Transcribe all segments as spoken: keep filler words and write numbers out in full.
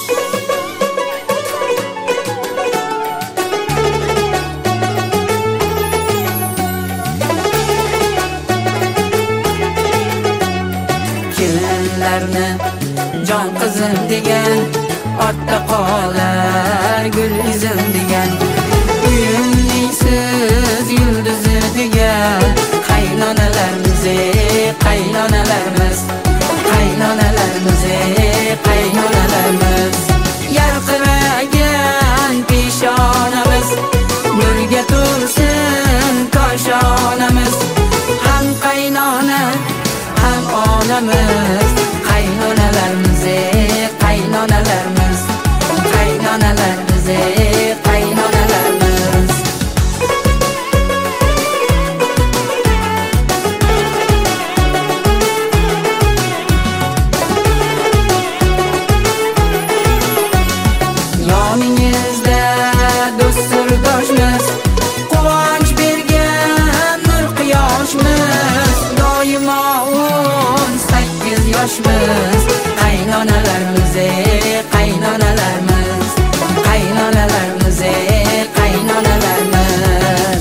Kelinlarni jon qizim degan, ortda qolar gul izim degan, uyimning siz yulduzi degan, qaynonalarimiz ey qaynonalarimiz, qaynonalarimiz ey qaynonalarimiz, yarqiragan peshonamiz, nurga to'lsin koshonamiz, ham qaynona ham onamiz, qaynonalarimiz ey qaynonalarimiz, qaynonalarimiz ey qaynonalarimiz. Yoningizda do'st sirdoshmiz, quvonch bergan nur quyoshmiz, doimo o'n sakkiz yoshmiz, qaynonalarimiz ey qaynonalarimiz, qaynonalarimiz ey qaynonalarimiz.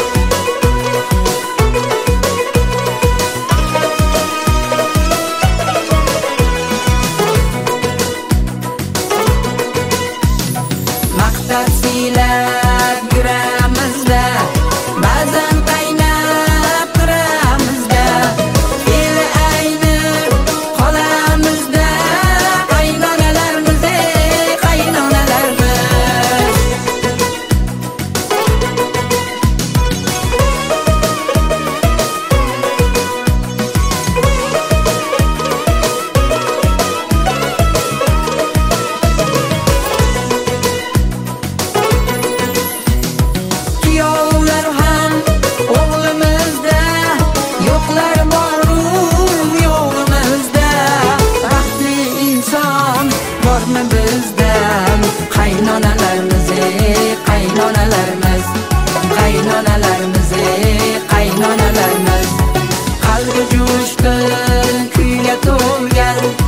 Maqtab siylab yuramizda, ba'zan qaynab turamizda, fe'li aynib qolamizda, qaynonalarimiz ey qaynonalarimiz. Kuyovlar ham o'g'limizda, yo'qlar boru yo'g'imizda, baxtli inson bormi bizda, qaynonalarimiz ey qaynonalarimiz, qaynonalarimiz ey qaynonalarimiz, qalbi jo'shqin kuyga to'lgan